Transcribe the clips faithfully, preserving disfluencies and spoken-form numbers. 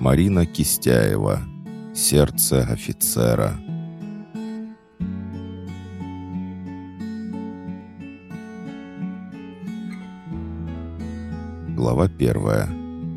Марина Кистяева. Сердце офицера. Глава первая.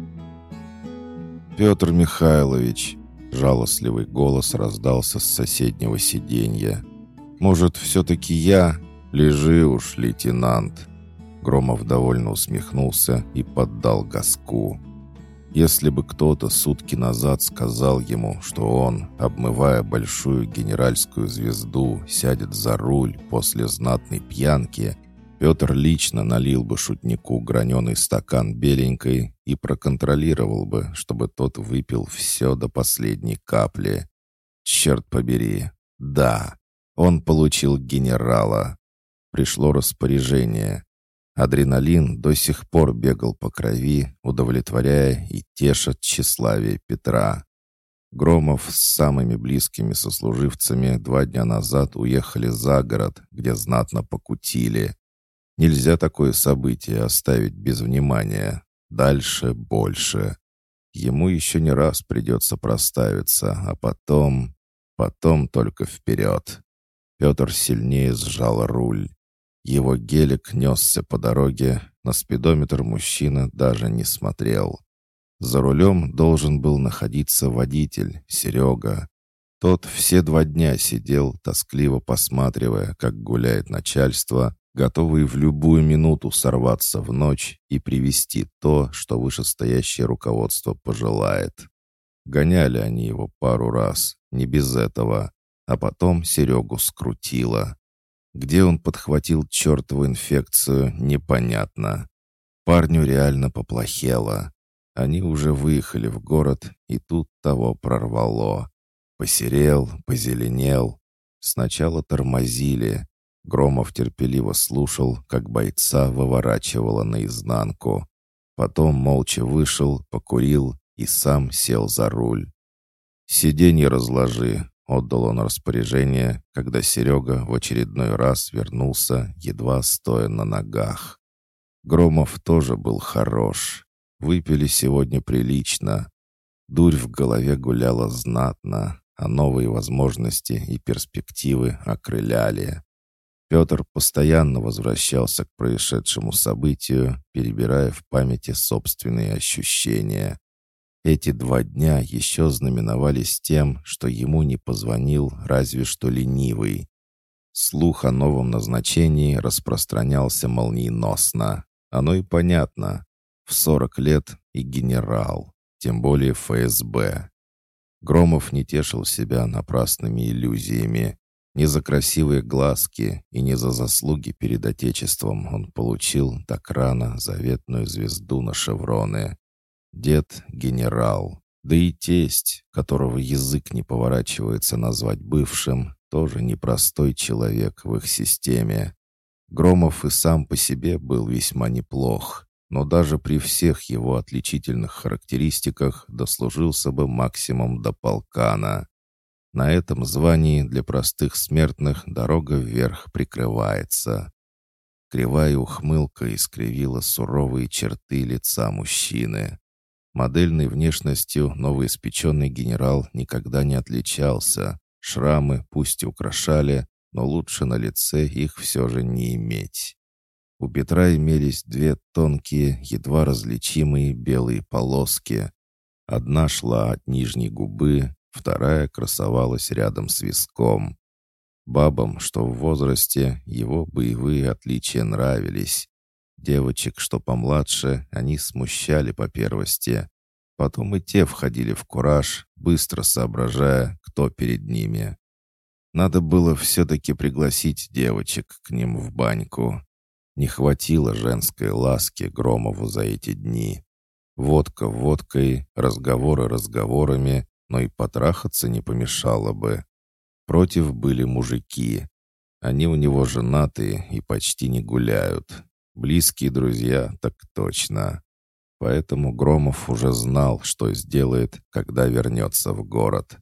«Петр Михайлович!» — жалостливый голос раздался с соседнего сиденья. «Может, все-таки я? Лежи уж, лейтенант!» Громов довольно усмехнулся и поддал газку. Если бы кто-то сутки назад сказал ему, что он, обмывая большую генеральскую звезду, сядет за руль после знатной пьянки, Петр лично налил бы шутнику граненый стакан беленькой и проконтролировал бы, чтобы тот выпил все до последней капли. Черт побери, да, он получил генерала. Пришло распоряжение. Адреналин до сих пор бегал по крови, удовлетворяя и теша тщеславие Петра. Громов с самыми близкими сослуживцами два дня назад уехали за город, где знатно покутили. Нельзя такое событие оставить без внимания. Дальше больше. Ему еще не раз придется проставиться, а потом... Потом только вперед. Петр сильнее сжал руль. Его гелик несся по дороге, на спидометр мужчина даже не смотрел. За рулем должен был находиться водитель, Серега. Тот все два дня сидел, тоскливо посматривая, как гуляет начальство, готовый в любую минуту сорваться в ночь и привезти то, что вышестоящее руководство пожелает. Гоняли они его пару раз, не без этого, а потом Серегу скрутило. Где он подхватил чертову инфекцию, непонятно. Парню реально поплохело. Они уже выехали в город, и тут того прорвало. Посерел, позеленел. Сначала тормозили. Громов терпеливо слушал, как бойца выворачивало наизнанку. Потом молча вышел, покурил и сам сел за руль. «Сиденье разложи», — отдал он распоряжение, когда Серега в очередной раз вернулся, едва стоя на ногах. Громов тоже был хорош. Выпили сегодня прилично. Дурь в голове гуляла знатно, а новые возможности и перспективы окрыляли. Петр постоянно возвращался к происшедшему событию, перебирая в памяти собственные ощущения. Эти два дня еще знаменовались тем, что ему не позвонил разве что ленивый. Слух о новом назначении распространялся молниеносно. Оно и понятно. В сорок лет и генерал, тем более эф эс бэ. Громов не тешил себя напрасными иллюзиями. Не за красивые глазки и не за заслуги перед Отечеством он получил так рано заветную звезду на шевроны. Дед — генерал, да и тесть, которого язык не поворачивается назвать бывшим, тоже непростой человек в их системе. Громов и сам по себе был весьма неплох, но даже при всех его отличительных характеристиках дослужился бы максимум до полкана. На этом звании для простых смертных дорога вверх прикрывается. Кривая ухмылка искривила суровые черты лица мужчины. Модельной внешностью новоиспеченный генерал никогда не отличался. Шрамы пусть и украшали, но лучше на лице их все же не иметь. У Петра имелись две тонкие, едва различимые белые полоски. Одна шла от нижней губы, вторая красовалась рядом с виском. Бабам, что в возрасте, его боевые отличия нравились. Девочек, что помладше, они смущали по первости. Потом и те входили в кураж, быстро соображая, кто перед ними. Надо было все-таки пригласить девочек к ним в баньку. Не хватило женской ласки Громову за эти дни. Водка водкой, разговоры разговорами, но и потрахаться не помешало бы. Против были мужики. Они у него женатые и почти не гуляют. Близкие друзья, так точно. Поэтому Громов уже знал, что сделает, когда вернется в город.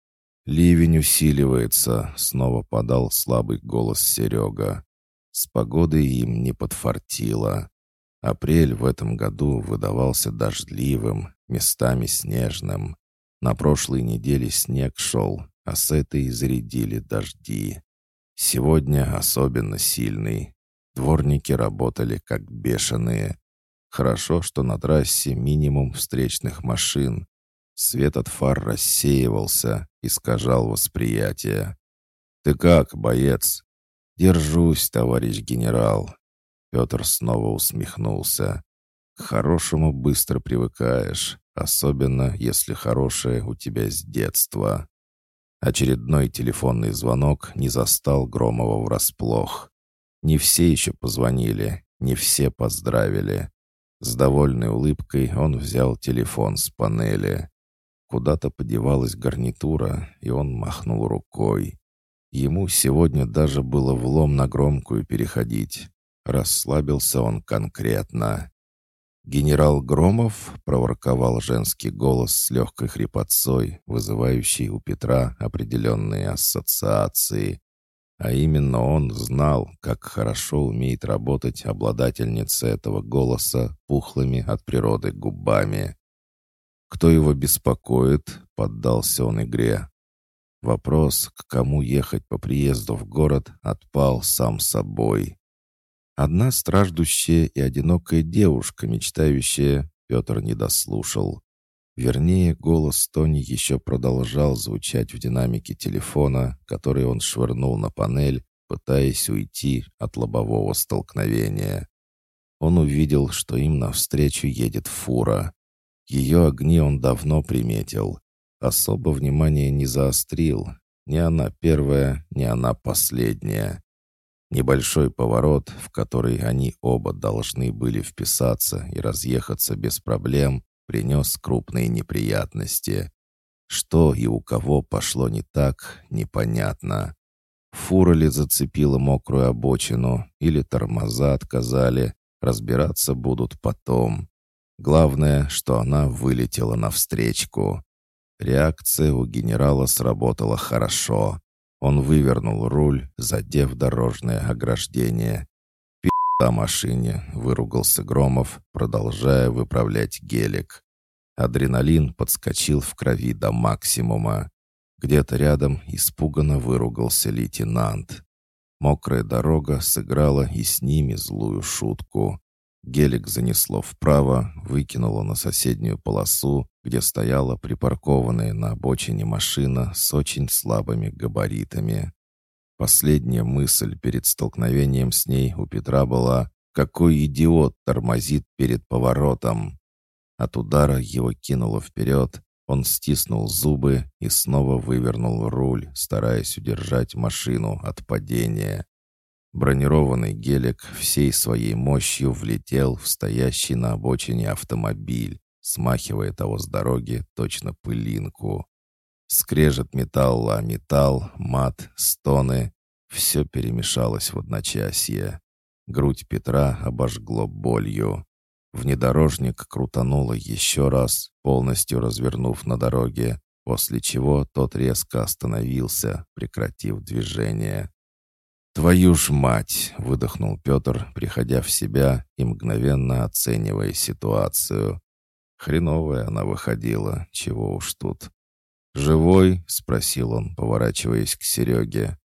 «Ливень усиливается», — снова подал слабый голос Серега. С погодой им не подфартило. Апрель в этом году выдавался дождливым, местами снежным. На прошлой неделе снег шел, а с этой зарядили дожди. Сегодня особенно сильный. Дворники работали как бешеные. Хорошо, что на трассе минимум встречных машин. Свет от фар рассеивался, искажал восприятие. «Ты как, боец?» «Держусь, товарищ генерал». Петр снова усмехнулся. «К хорошему быстро привыкаешь, особенно если хорошее у тебя с детства». Очередной телефонный звонок не застал Громова врасплох. Не все еще позвонили, не все поздравили. С довольной улыбкой он взял телефон с панели. Куда-то подевалась гарнитура, и он махнул рукой. Ему сегодня даже было влом на громкую переходить. Расслабился он конкретно. «Генерал Громов?» — проворковал женский голос с легкой хрипотцой, вызывающий у Петра определенные ассоциации. А именно он знал, как хорошо умеет работать обладательница этого голоса пухлыми от природы губами. «Кто его беспокоит?» — поддался он игре. Вопрос, к кому ехать по приезду в город, отпал сам собой. Одна страждущая и одинокая девушка, мечтающая, Петр не дослушал. Вернее, голос Тони еще продолжал звучать в динамике телефона, который он швырнул на панель, пытаясь уйти от лобового столкновения. Он увидел, что им навстречу едет фура. Ее огни он давно приметил. Особо внимания не заострил. Ни она первая, ни она последняя. Небольшой поворот, в который они оба должны были вписаться и разъехаться без проблем, принес крупные неприятности. Что и у кого пошло не так, непонятно. Фура ли зацепила мокрую обочину, или тормоза отказали, разбираться будут потом. Главное, что она вылетела навстречку. Реакция у генерала сработала хорошо. Он вывернул руль, задев дорожное ограждение. «Пи*** машине!» — выругался Громов, продолжая выправлять гелик. Адреналин подскочил в крови до максимума. Где-то рядом испуганно выругался лейтенант. Мокрая дорога сыграла и с ними злую шутку. Гелик занесло вправо, выкинуло на соседнюю полосу, где стояла припаркованная на обочине машина с очень слабыми габаритами. Последняя мысль перед столкновением с ней у Петра была: «Какой идиот тормозит перед поворотом?» От удара его кинуло вперед, он стиснул зубы и снова вывернул руль, стараясь удержать машину от падения. Бронированный гелик всей своей мощью влетел в стоящий на обочине автомобиль, смахивая того с дороги точно пылинку. Скрежет металла о металл, мат, стоны — все перемешалось в одночасье. Грудь Петра обожгло болью. Внедорожник крутануло еще раз, полностью развернув на дороге, после чего тот резко остановился, прекратив движение. «Твою ж мать!» — выдохнул Петр, приходя в себя и мгновенно оценивая ситуацию. Хреновая она выходила, чего уж тут. «Живой?» — спросил он, поворачиваясь к Сереге.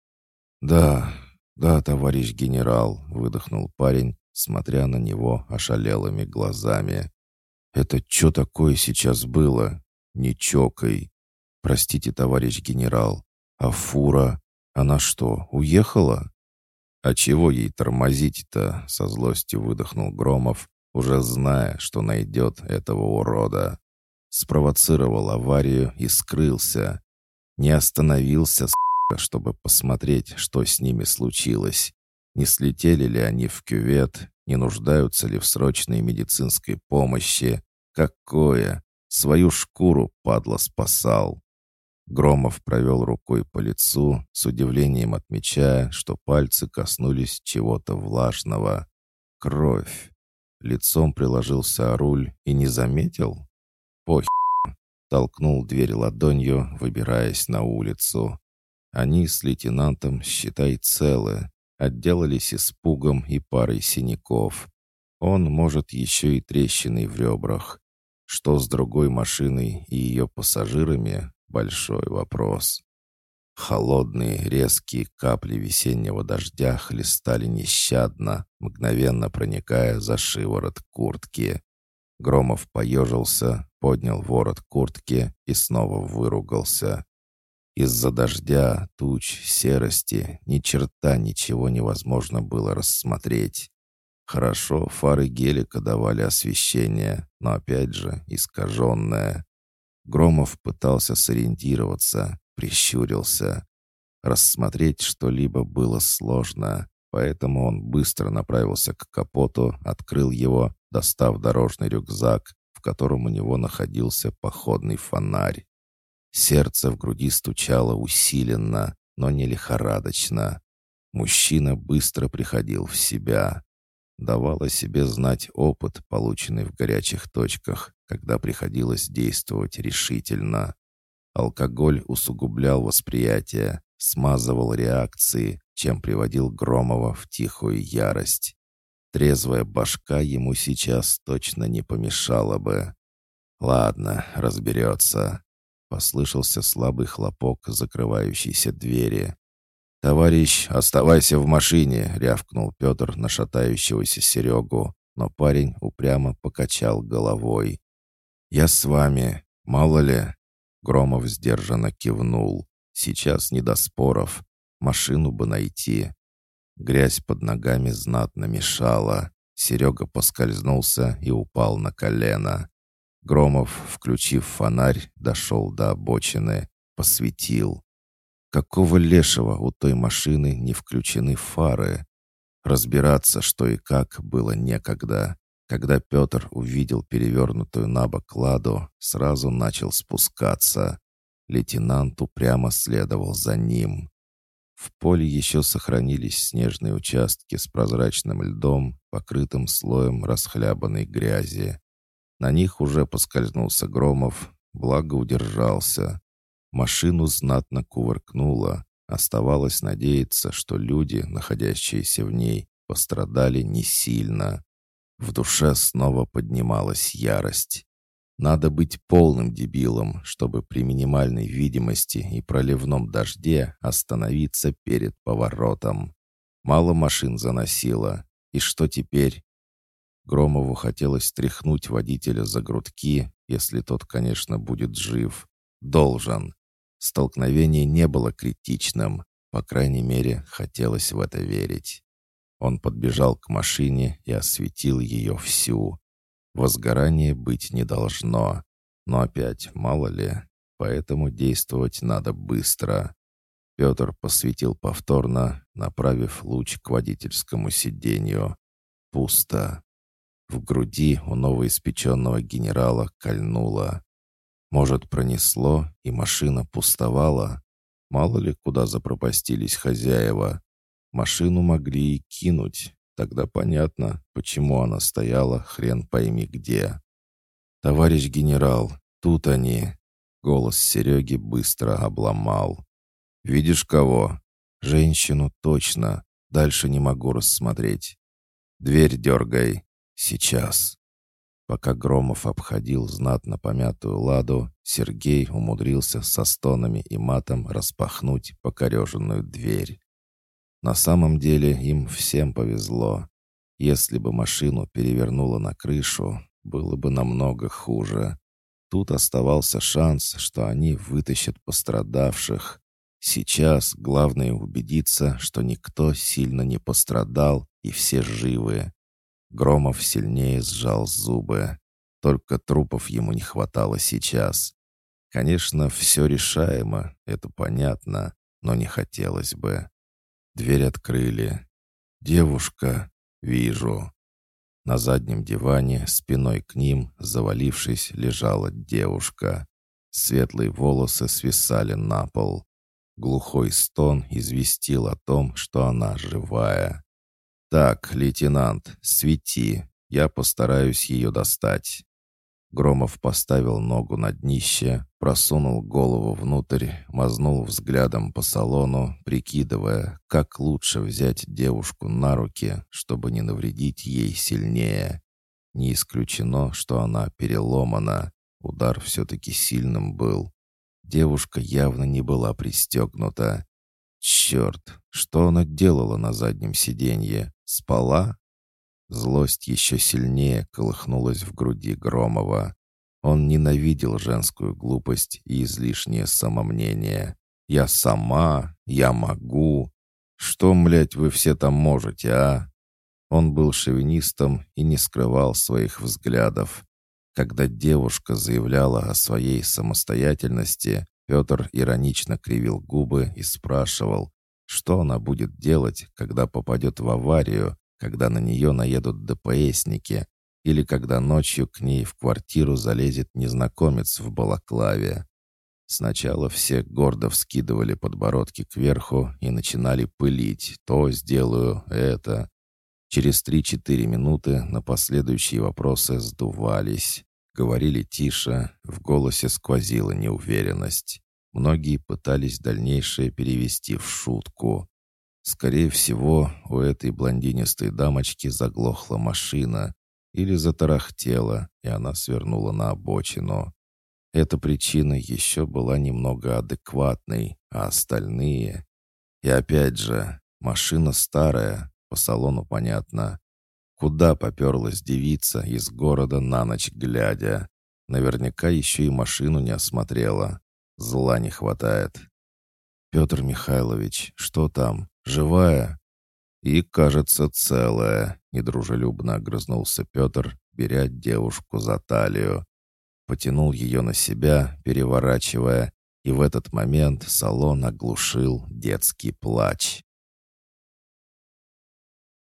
«Да, да, товарищ генерал», — выдохнул парень, смотря на него ошалелыми глазами. «Это что такое сейчас было? Не чокай. Простите, товарищ генерал, а фура, она что, уехала?» «А чего ей тормозить-то?» — со злостью выдохнул Громов, уже зная, что найдет этого урода. Спровоцировал аварию и скрылся. Не остановился, с***, чтобы посмотреть, что с ними случилось. Не слетели ли они в кювет, не нуждаются ли в срочной медицинской помощи. Какое? Свою шкуру, падла, спасал. Громов провел рукой по лицу, с удивлением отмечая, что пальцы коснулись чего-то влажного. Кровь. Лицом приложился о руль и не заметил? Похер. Толкнул дверь ладонью, выбираясь на улицу. Они с лейтенантом, считай, целы, отделались испугом и парой синяков. Он, может, еще и трещиной в ребрах. Что с другой машиной и ее пассажирами — большой вопрос. Холодные, резкие капли весеннего дождя хлестали нещадно, мгновенно проникая за шиворот куртки. Громов поежился, поднял ворот куртки и снова выругался. Из-за дождя, туч, серости ни черта ничего невозможно было рассмотреть. Хорошо, фары гелика давали освещение, но опять же искаженное. Громов пытался сориентироваться, прищурился. Рассмотреть что-либо было сложно, поэтому он быстро направился к капоту, открыл его, достав дорожный рюкзак, в котором у него находился походный фонарь. Сердце в груди стучало усиленно, но не лихорадочно. Мужчина быстро приходил в себя. Давал о себе знать опыт, полученный в горячих точках, когда приходилось действовать решительно. Алкоголь усугублял восприятие, смазывал реакции, чем приводил Громова в тихую ярость. Трезвая башка ему сейчас точно не помешала бы. «Ладно, разберется». Послышался слабый хлопок закрывающейся двери. «Товарищ, оставайся в машине!» — рявкнул Петр на шатающегося Серегу, но парень упрямо покачал головой. «Я с вами. Мало ли...» Громов сдержанно кивнул. «Сейчас не до споров. Машину бы найти». Грязь под ногами знатно мешала. Серега поскользнулся и упал на колено. Громов, включив фонарь, дошел до обочины, посветил. Какого лешего у той машины не включены фары? Разбираться, что и как, было некогда. Когда Петр увидел перевернутую на бок ладу, сразу начал спускаться. Лейтенант упрямо следовал за ним. В поле еще сохранились снежные участки с прозрачным льдом, покрытым слоем расхлябанной грязи. На них уже поскользнулся Громов, благо удержался. Машину знатно кувыркнуло. Оставалось надеяться, что люди, находящиеся в ней, пострадали не сильно. В душе снова поднималась ярость. Надо быть полным дебилом, чтобы при минимальной видимости и проливном дожде остановиться перед поворотом. Мало машин заносило. И что теперь? Громову хотелось тряхнуть водителя за грудки, если тот, конечно, будет жив. Должен. Столкновение не было критичным. По крайней мере, хотелось в это верить. Он подбежал к машине и осветил ее всю. Возгорания быть не должно. Но опять, мало ли, поэтому действовать надо быстро. Петр посветил повторно, направив луч к водительскому сиденью. Пусто. В груди у новоиспеченного генерала кольнуло. Может, пронесло, и машина пустовала? Мало ли, куда запропастились хозяева. Машину могли и кинуть. Тогда понятно, почему она стояла хрен пойми где. «Товарищ генерал, тут они!» Голос Сереги быстро обломал. «Видишь кого?» «Женщину точно. Дальше не могу рассмотреть. Дверь дергай. Сейчас». Пока Громов обходил знатно помятую ладу, Сергей умудрился со стонами и матом распахнуть покореженную дверь. На самом деле им всем повезло. Если бы машину перевернуло на крышу, было бы намного хуже. Тут оставался шанс, что они вытащат пострадавших. Сейчас главное убедиться, что никто сильно не пострадал и все живы. Громов сильнее сжал зубы. Только трупов ему не хватало сейчас. Конечно, все решаемо, это понятно, но не хотелось бы. Дверь открыли. «Девушка, вижу». На заднем диване, спиной к ним, завалившись, лежала девушка. Светлые волосы свисали на пол. Глухой стон известил о том, что она живая. «Так, лейтенант, свети, я постараюсь ее достать». Громов поставил ногу на днище, просунул голову внутрь, мазнул взглядом по салону, прикидывая, как лучше взять девушку на руки, чтобы не навредить ей сильнее. Не исключено, что она переломана. Удар все-таки сильным был. Девушка явно не была пристегнута. Черт, что она делала на заднем сиденье? Спала? Злость еще сильнее колыхнулась в груди Громова. Он ненавидел женскую глупость и излишнее самомнение. «Я сама, я могу. Что, млядь, вы все там можете, а?» Он был шовинистом и не скрывал своих взглядов. Когда девушка заявляла о своей самостоятельности, Петр иронично кривил губы и спрашивал, что она будет делать, когда попадет в аварию, когда на нее наедут ДПСники, или когда ночью к ней в квартиру залезет незнакомец в балаклаве. Сначала все гордо вскидывали подбородки кверху и начинали пылить «то сделаю, это». Через три-четыре минуты на последующие вопросы сдувались. Говорили тише, в голосе сквозила неуверенность. Многие пытались дальнейшее перевести в шутку. Скорее всего, у этой блондинистой дамочки заглохла машина или затарахтела, и она свернула на обочину. Эта причина еще была немного адекватной, а остальные... И опять же, машина старая, по салону понятно. Куда поперлась девица из города на ночь глядя? Наверняка еще и машину не осмотрела. Зла не хватает. «Петр Михайлович, что там? Живая?» «И, кажется, целая», — недружелюбно огрызнулся Петр, беря девушку за талию. Потянул ее на себя, переворачивая, и в этот момент салон оглушил детский плач.